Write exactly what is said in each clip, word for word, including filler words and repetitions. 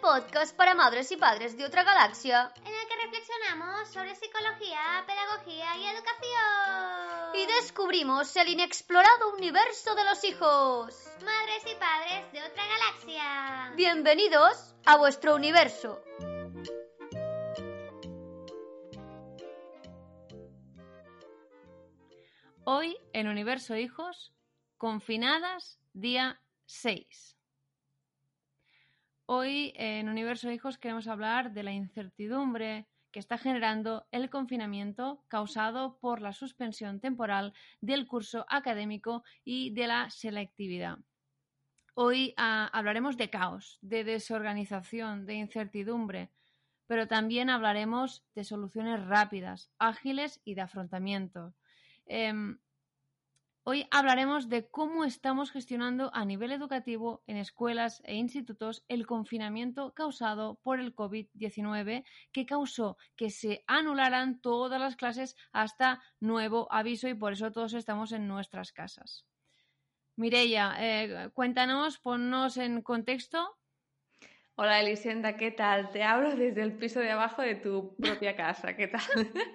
podcast para madres y padres de otra galaxia, en el que reflexionamos sobre psicología, pedagogía y educación. Y descubrimos el inexplorado universo de los hijos. Madres y padres de otra galaxia. Bienvenidos a vuestro universo. Hoy en Universo Hijos, confinadas día seis. Hoy en Universo Hijos queremos hablar de la incertidumbre que está generando el confinamiento causado por la suspensión temporal del curso académico y de la selectividad. Hoy uh, hablaremos de caos, de desorganización, de incertidumbre, pero también hablaremos de soluciones rápidas, ágiles y de afrontamiento. Eh, Hoy hablaremos de cómo estamos gestionando a nivel educativo en escuelas e institutos el confinamiento causado por el covid diecinueve, que causó que se anularan todas las clases hasta nuevo aviso, y por eso todos estamos en nuestras casas. Mireia, eh, cuéntanos, ponnos en contexto. Hola Elisenda, ¿qué tal? Te hablo desde el piso de abajo de tu propia casa, ¿qué tal?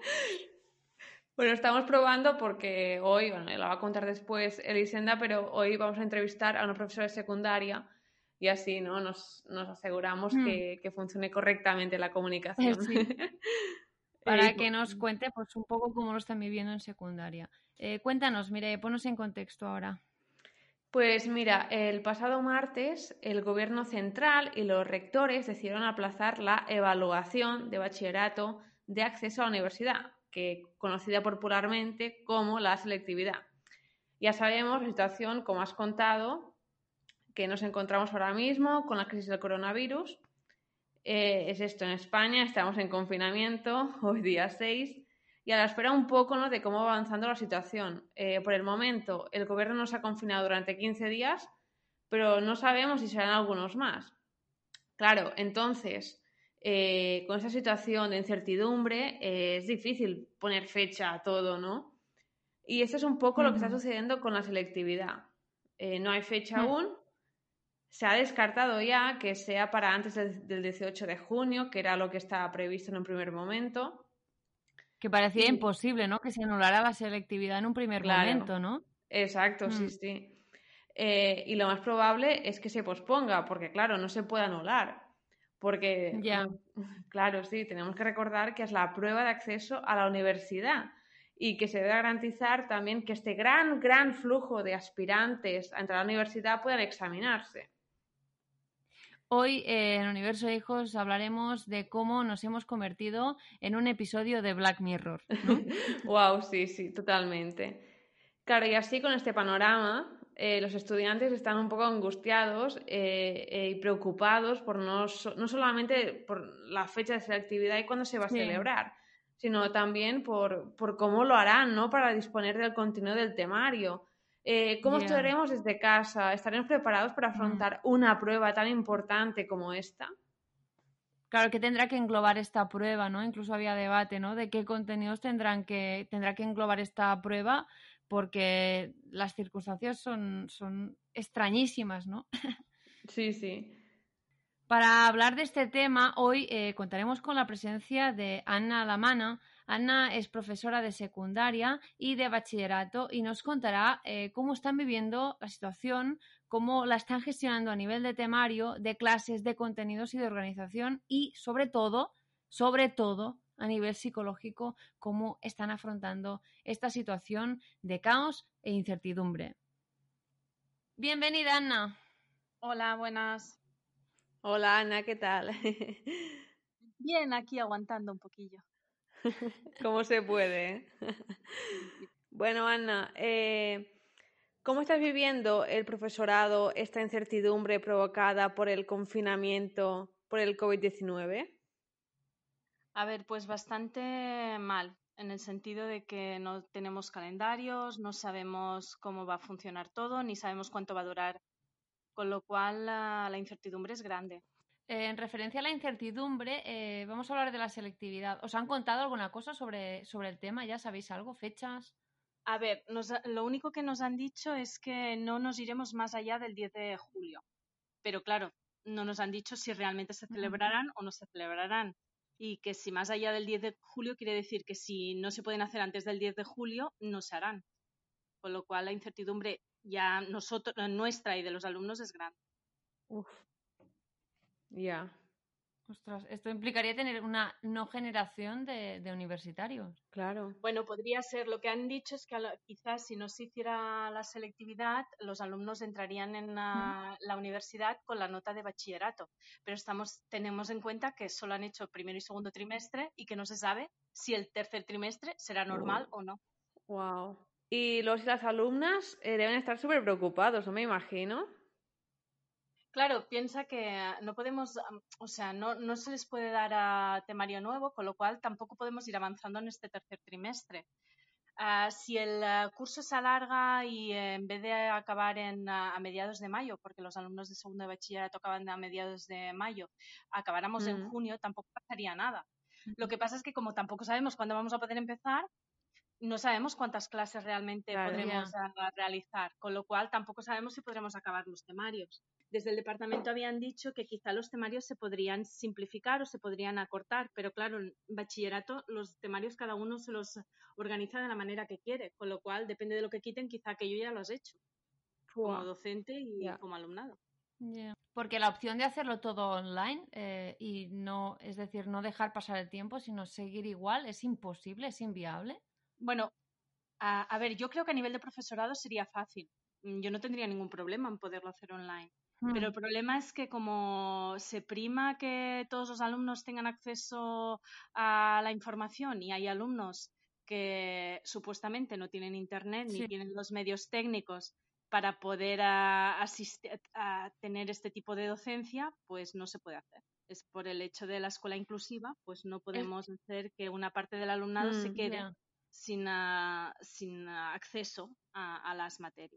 Bueno, estamos probando porque hoy, bueno, la va a contar después Elisenda, pero hoy vamos a entrevistar a una profesora de secundaria y así, ¿no? Nos, nos aseguramos mm. que, que funcione correctamente la comunicación. Sí. Para eh, que nos cuente pues un poco cómo lo están viviendo en secundaria. Eh, cuéntanos, mire, ponnos en contexto ahora. Pues mira, el pasado martes el Gobierno central y los rectores decidieron aplazar la evaluación de bachillerato de acceso a la universidad, que conocida popularmente como la selectividad. Ya sabemos la situación, como has contado, que nos encontramos ahora mismo con la crisis del coronavirus. Eh, es esto, en España estamos en confinamiento, hoy día seis, y a la espera un poco, ¿no?, de cómo va avanzando la situación. Eh, por el momento, el gobierno nos ha confinado durante quince días, pero no sabemos si serán algunos más. Claro, entonces... Eh, con esa situación de incertidumbre eh, es difícil poner fecha a todo, ¿no? Y esto es un poco uh-huh. lo que está sucediendo con la selectividad. Eh, no hay fecha uh-huh. aún. Se ha descartado ya que sea para antes del, del dieciocho de junio, que era lo que estaba previsto en un primer momento. Que parecía y... imposible, ¿no?, que se anulara la selectividad en un primer claro. momento, ¿no? Exacto, uh-huh. sí, sí. Eh, y lo más probable es que se posponga, porque claro, no se puede anular. Porque, yeah. claro, sí, tenemos que recordar que es la prueba de acceso a la universidad y que se debe garantizar también que este gran, gran flujo de aspirantes a entrar a la universidad puedan examinarse. Hoy eh, en Universo Hijos hablaremos de cómo nos hemos convertido en un episodio de Black Mirror, ¿no? Wow, sí, sí, totalmente. Claro, y así con este panorama... Eh, los estudiantes están un poco angustiados eh, eh, y preocupados por no, so, no solamente por la fecha de selectividad y cuándo se va a sí. celebrar, sino también por, por cómo lo harán, ¿no?, para disponer del contenido del temario. Eh, ¿Cómo yeah. estudiaremos desde casa? ¿Estaremos preparados para afrontar mm. una prueba tan importante como esta? Claro, que tendrá que englobar esta prueba, ¿no? Incluso había debate, ¿no?, de qué contenidos tendrán que, tendrá que englobar esta prueba, porque las circunstancias son, son extrañísimas, ¿no? Sí, sí. Para hablar de este tema, hoy eh, contaremos con la presencia de Anna Lamana. Anna es profesora de secundaria y de bachillerato y nos contará eh, cómo están viviendo la situación, cómo la están gestionando a nivel de temario, de clases, de contenidos y de organización, y sobre todo, sobre todo, a nivel psicológico, cómo están afrontando esta situación de caos e incertidumbre. Bienvenida, Anna. Hola, buenas. Hola, Ana, ¿qué tal? Bien, aquí aguantando un poquillo. ¿Cómo se puede? Bueno, Ana, eh, ¿cómo estás viviendo el profesorado esta incertidumbre provocada por el confinamiento por el covid diecinueve? A ver, pues bastante mal, en el sentido de que no tenemos calendarios, no sabemos cómo va a funcionar todo, ni sabemos cuánto va a durar, con lo cual la, la incertidumbre es grande. Eh, en referencia a la incertidumbre, eh, vamos a hablar de la selectividad. ¿Os han contado alguna cosa sobre, sobre el tema? ¿Ya sabéis algo? ¿Fechas? A ver, nos, lo único que nos han dicho es que no nos iremos más allá del diez de julio. Pero claro, no nos han dicho si realmente se celebrarán o no se celebrarán. Y que si más allá del diez de julio quiere decir que si no se pueden hacer antes del diez de julio, no se harán. Con lo cual la incertidumbre ya nosotros, nuestra y de los alumnos es grande. Uf. Ya. Yeah. Ostras, esto implicaría tener una no generación de, de universitarios. Claro. Bueno, podría ser. Lo que han dicho es que quizás si no se hiciera la selectividad, los alumnos entrarían en la, la universidad con la nota de bachillerato. Pero estamos, tenemos en cuenta que solo han hecho primero y segundo trimestre y que no se sabe si el tercer trimestre será normal o no. Wow. Y los y las alumnas eh, deben estar súper preocupados, ¿no me imagino? Claro, piensa que no podemos, o sea, no, no se les puede dar a temario nuevo, con lo cual tampoco podemos ir avanzando en este tercer trimestre. Uh, si el uh, curso se alarga y eh, en vez de acabar en, uh, a mediados de mayo, porque los alumnos de segundo de bachillerato acaban a mediados de mayo, acabáramos mm. en junio, tampoco pasaría nada. Mm. Lo que pasa es que como tampoco sabemos cuándo vamos a poder empezar, no sabemos cuántas clases realmente claro, podremos yeah. realizar, con lo cual tampoco sabemos si podremos acabar los temarios. Desde el departamento habían dicho que quizá los temarios se podrían simplificar o se podrían acortar, pero claro, en bachillerato los temarios cada uno se los organiza de la manera que quiere, con lo cual depende de lo que quiten, quizá que yo ya lo has hecho, wow. como docente y yeah. como alumnado. Yeah. Porque la opción de hacerlo todo online eh, y no, es decir, no dejar pasar el tiempo, sino seguir igual, ¿es imposible, es inviable? Bueno, a, a ver, yo creo que a nivel de profesorado sería fácil. Yo no tendría ningún problema en poderlo hacer online. Mm. Pero el problema es que como se prima que todos los alumnos tengan acceso a la información y hay alumnos que supuestamente no tienen internet sí. ni tienen los medios técnicos para poder a, asistir, a tener este tipo de docencia, pues no se puede hacer. Es por el hecho de la escuela inclusiva, pues no podemos es... hacer que una parte del alumnado mm, se quede yeah. sin, uh, sin uh, acceso a, a las materias.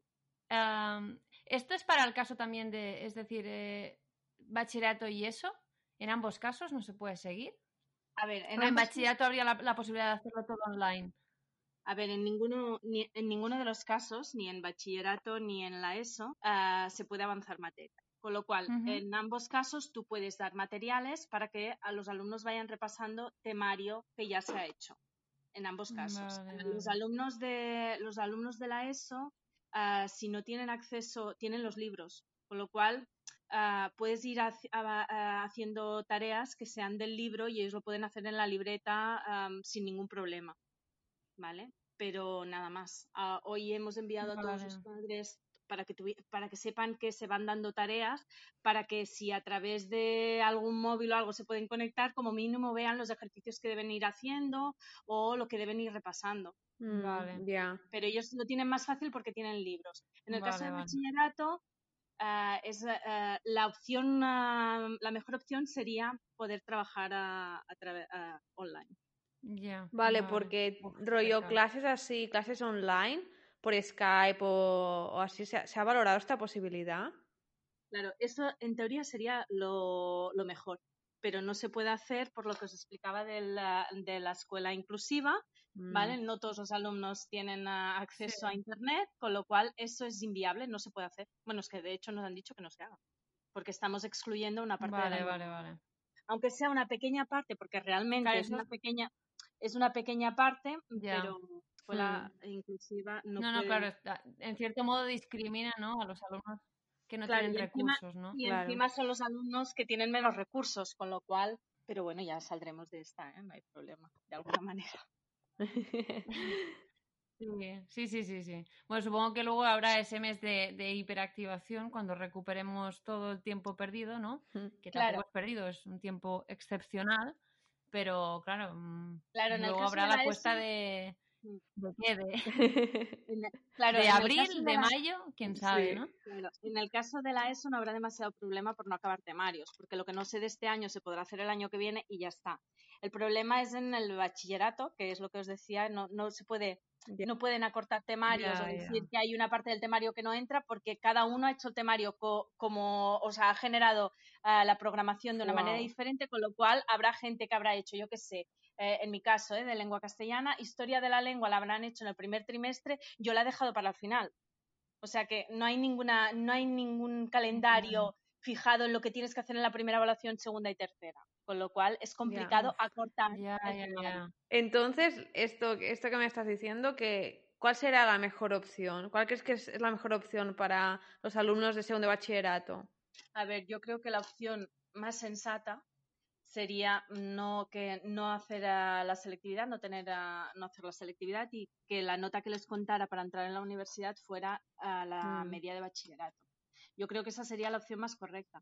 Um, ¿Esto es para el caso también de, es decir, eh, bachillerato y eso? ¿En ambos casos no se puede seguir? A ver, en, en bachillerato habría la, la posibilidad de hacerlo todo online. A ver, en ninguno, ni, en ninguno de los casos, ni en bachillerato ni en la ESO, uh, se puede avanzar materia. Con lo cual, uh-huh. en ambos casos tú puedes dar materiales para que a los alumnos vayan repasando temario que ya se ha hecho. En ambos casos. Vale, vale. Los alumnos de los alumnos de la ESO, uh, si no tienen acceso, tienen los libros, con lo cual uh, puedes ir a, a, a, haciendo tareas que sean del libro y ellos lo pueden hacer en la libreta um, sin ningún problema, ¿vale? Pero nada más. Uh, hoy hemos enviado vale. a todos los padres para que, tuvi- para que sepan que se van dando tareas, para que si a través de algún móvil o algo se pueden conectar, como mínimo vean los ejercicios que deben ir haciendo o lo que deben ir repasando. Mm, vale. Yeah. Pero ellos lo tienen más fácil porque tienen libros. En el vale, caso del vale. bachillerato, uh, es, uh, la opción, uh, la mejor opción sería poder trabajar a, a través uh, online. Yeah, vale, vale, porque rollo clases así, clases online por Skype o, o así, ¿se ha, ¿se ha valorado esta posibilidad? Claro, eso en teoría sería lo, lo mejor, pero no se puede hacer por lo que os explicaba de la, de la escuela inclusiva, mm. ¿vale? No todos los alumnos tienen uh, acceso sí. a Internet, con lo cual eso es inviable, no se puede hacer. Bueno, es que de hecho nos han dicho que no se haga, porque estamos excluyendo una parte vale, de la vale, vale. Aunque sea una pequeña parte, porque realmente claro, es, una pequeña, es una pequeña parte, ya. pero... escuela hmm. inclusiva no, no, puede... no, claro, está, en cierto modo discrimina, ¿no?, a los alumnos que no claro, tienen y encima, recursos, ¿no? Y claro. encima son los alumnos que tienen menos recursos, con lo cual, pero bueno, ya saldremos de esta, ¿eh? No hay problema, de alguna manera. Sí, sí, sí, sí. Bueno, supongo que luego habrá ese mes de, de hiperactivación cuando recuperemos todo el tiempo perdido, ¿no? Que tampoco claro. es perdido, es un tiempo excepcional, pero claro, claro en luego el caso habrá de la, la cuesta ESO... de... ¿De qué? De, claro, de abril, de, de la... mayo, quién sabe, sí, ¿no? Claro. En el caso de la ESO no habrá demasiado problema por no acabar temarios, porque lo que no sé de este año se podrá hacer el año que viene y ya está. El problema es en el bachillerato, que es lo que os decía, no, no se puede, yeah. no pueden acortar temarios yeah, o decir yeah. que hay una parte del temario que no entra porque cada uno ha hecho el temario co- como, o sea, ha generado uh, la programación de una wow. manera diferente, con lo cual habrá gente que habrá hecho, yo qué sé, Eh, en mi caso, eh, de lengua castellana, historia de la lengua la habrán hecho en el primer trimestre, yo la he dejado para el final. O sea que no hay ninguna, no hay ningún calendario fijado en lo que tienes que hacer en la primera evaluación, segunda y tercera. Con lo cual es complicado Ya, acortar ya, el ya, temario. ya. Entonces, esto, esto que me estás diciendo, que, ¿cuál será la mejor opción? ¿Cuál crees que es, es la mejor opción para los alumnos de segundo de bachillerato? A ver, yo creo que la opción más sensata sería no que no hacer uh, la selectividad, no tener uh, no hacer la selectividad y que la nota que les contara para entrar en la universidad fuera uh, la Mm. media de bachillerato. Yo creo que esa sería la opción más correcta,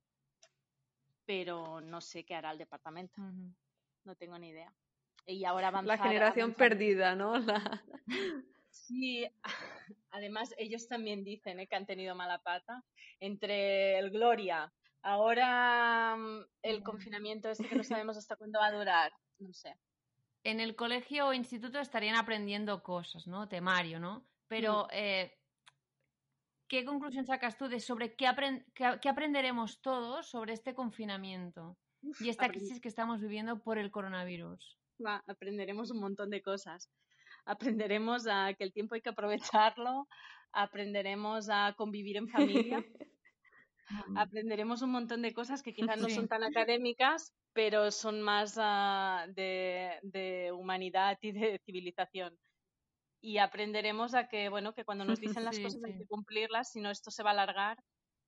pero no sé qué hará el departamento. Uh-huh. No tengo ni idea. Y ahora avanzar, La generación avanzar... perdida, ¿no? La... Sí, además ellos también dicen ¿eh? que han tenido mala pata entre el Gloria, ahora el confinamiento este que no sabemos hasta cuándo va a durar, no sé. En el colegio o instituto estarían aprendiendo cosas, ¿no? Temario, ¿no? Pero, mm. eh, ¿qué conclusión sacas tú de sobre qué, aprend qué, qué aprenderemos todos sobre este confinamiento Uf, y esta crisis que estamos viviendo por el coronavirus? Va, aprenderemos un montón de cosas. Aprenderemos a que el tiempo hay que aprovecharlo, aprenderemos a convivir en familia, aprenderemos un montón de cosas que quizás no sí. son tan académicas, pero son más uh, de, de humanidad y de civilización. Y aprenderemos a que, bueno, que cuando nos dicen las sí, cosas sí. hay que cumplirlas, si no esto se va a alargar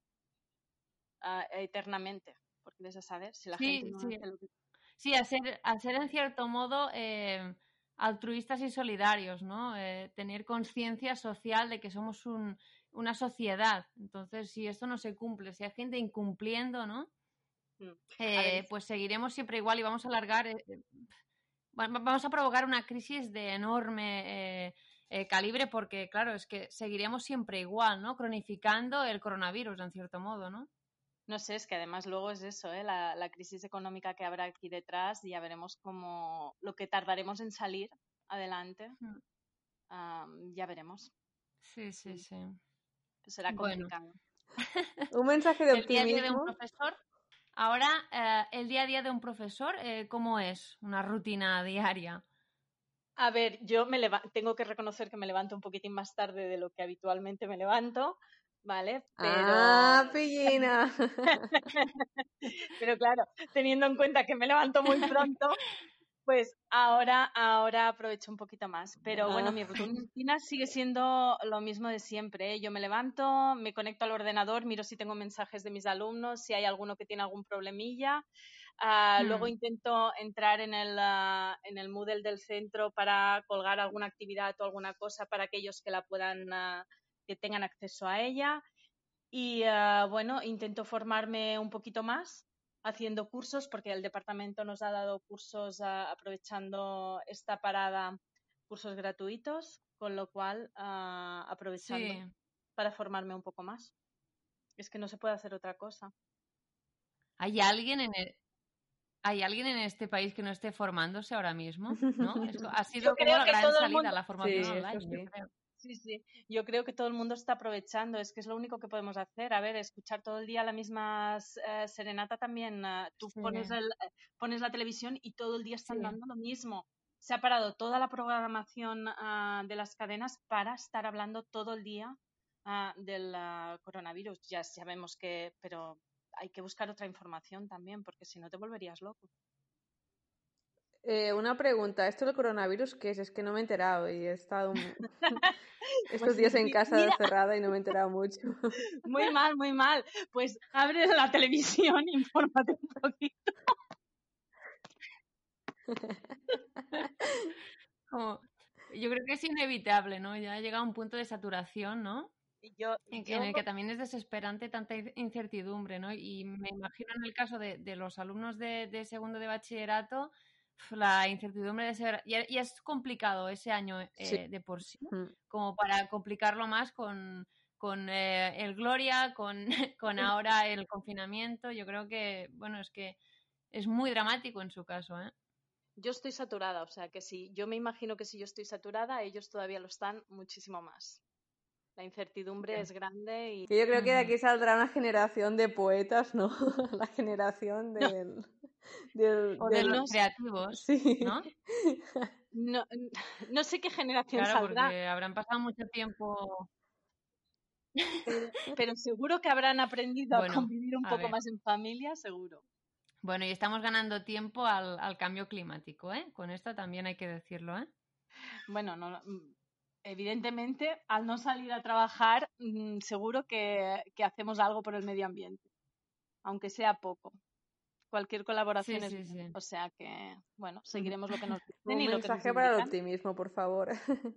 uh, eternamente. Porque ves a saber si la sí, gente no sí. hace lo que... Sí, a ser, a ser en cierto modo eh, altruistas y solidarios, ¿no? Eh, tener conciencia social de que somos un, una sociedad. Entonces, si esto no se cumple, si hay gente incumpliendo, ¿no? Mm. Eh, pues seguiremos siempre igual y vamos a alargar... Eh, vamos a provocar una crisis de enorme eh, eh, calibre porque, claro, es que seguiremos siempre igual, ¿no? Cronificando el coronavirus, en cierto modo, ¿no? No sé, es que además luego es eso, ¿eh? la, la crisis económica que habrá aquí detrás y ya veremos cómo lo que tardaremos en salir adelante, mm. um, ya veremos. Sí, sí, sí. Pues será complicado. Bueno. Un mensaje de optimismo. El día a día de un profesor. Ahora, eh, el día a día de un profesor, eh, ¿cómo es una rutina diaria? A ver, yo me tengo que reconocer que me levanto un poquitín más tarde de lo que habitualmente me levanto. ¿Vale? Pero... ¡Ah, pillina! Pero claro, teniendo en cuenta que me levanto muy pronto, pues ahora, ahora aprovecho un poquito más. Pero bueno, ah. mi rutina sigue siendo lo mismo de siempre, ¿eh? Yo me levanto, me conecto al ordenador, miro si tengo mensajes de mis alumnos, si hay alguno que tiene algún problemilla. Uh, hmm. Luego intento entrar en el, uh, en el Moodle del centro para colgar alguna actividad o alguna cosa para aquellos que la puedan... Uh, que tengan acceso a ella y uh, bueno, intento formarme un poquito más haciendo cursos porque el departamento nos ha dado cursos uh, aprovechando esta parada, cursos gratuitos, con lo cual uh, aprovechando sí. para formarme un poco más. Es que no se puede hacer otra cosa. ¿Hay alguien en el... ¿Hay alguien en este país que no esté formándose ahora mismo? ¿No? Es, ha sido como la gran salida, mundo... la formación sí, online, sí. yo creo. Sí, sí, yo creo que todo el mundo está aprovechando, es que es lo único que podemos hacer. A ver, escuchar todo el día la misma uh, serenata también. Uh, tú sí. pones, el, uh, pones la televisión y todo el día están sí. dando lo mismo. Se ha parado toda la programación uh, de las cadenas para estar hablando todo el día uh, del uh, coronavirus. Ya sabemos que, pero hay que buscar otra información también, porque si no te volverías loco. Eh, una pregunta, ¿esto del coronavirus qué es? Es que no me he enterado y he estado un... estos días en casa Mira. cerrada y no me he enterado mucho. Muy mal, muy mal. Pues abre la televisión, infórmate un poquito. Como, yo creo que es inevitable, ¿no? Ya ha llegado a un punto de saturación, ¿no? Yo, en, yo... en el que también es desesperante tanta incertidumbre, ¿no? Y me imagino en el caso de, de los alumnos de, de segundo de bachillerato, la incertidumbre de ser... Y es complicado ese año eh, sí. de por sí, mm. como para complicarlo más con, con eh, el Gloria, con, con ahora el confinamiento. Yo creo que, bueno, es que es muy dramático en su caso, ¿eh? Yo estoy saturada, o sea que sí, yo me imagino que si yo estoy saturada, ellos todavía lo están muchísimo más. La incertidumbre sí. es grande y... Yo creo que de aquí saldrá una generación de poetas, ¿no? La generación del... No. Del, o de del... los creativos, sí. ¿no? ¿no? No sé qué generación claro, saldrá. Porque habrán pasado mucho tiempo... pero, pero seguro que habrán aprendido Bueno, a convivir un a poco ver. más en familia, seguro. Bueno, y estamos ganando tiempo al, al cambio climático, ¿eh? Con esto también hay que decirlo, ¿eh? Bueno, no, evidentemente, al no salir a trabajar, mmm, seguro que, que hacemos algo por el medio ambiente, aunque sea poco. Cualquier colaboración Sí, es sí, buena. sí. O sea que, bueno, seguiremos lo que nos dicen Un y lo que nos mensaje para el indican. optimismo, por favor.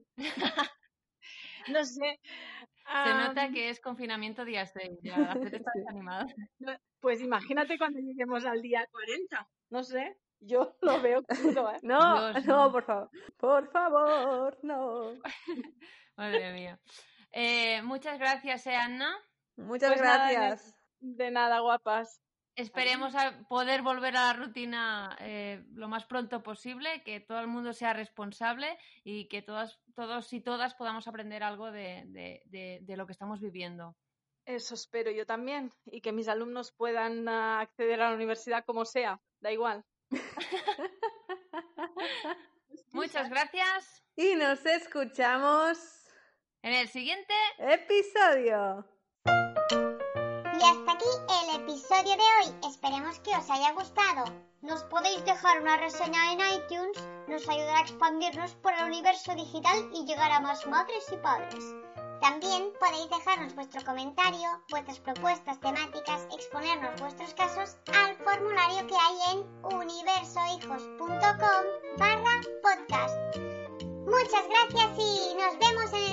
No sé. Se um, nota que es confinamiento día seis, ya la gente está Sí. desanimada. Pues imagínate cuando lleguemos al día cuarenta. No sé, yo lo veo crudo, ¿eh? No, Dios, no, no. por favor. Por favor, no. Madre mía. Eh, muchas gracias, eh, Anna. Muchas Pues nada, gracias. de nada, guapas. Esperemos a poder volver a la rutina eh, lo más pronto posible, que todo el mundo sea responsable y que todas, todos y todas podamos aprender algo de, de, de, de lo que estamos viviendo. Eso espero yo también. Y que mis alumnos puedan uh, acceder a la universidad como sea. Da igual. Muchas gracias. Y nos escuchamos En el siguiente episodio. Y hasta aquí el episodio de hoy. Esperemos que os haya gustado. Nos podéis dejar una reseña en iTunes. Nos ayudará a expandirnos por el universo digital y llegar a más madres y padres. También podéis dejarnos vuestro comentario, vuestras propuestas temáticas, exponernos vuestros casos al formulario que hay en universohijos punto com barra podcast. Muchas gracias y nos vemos en el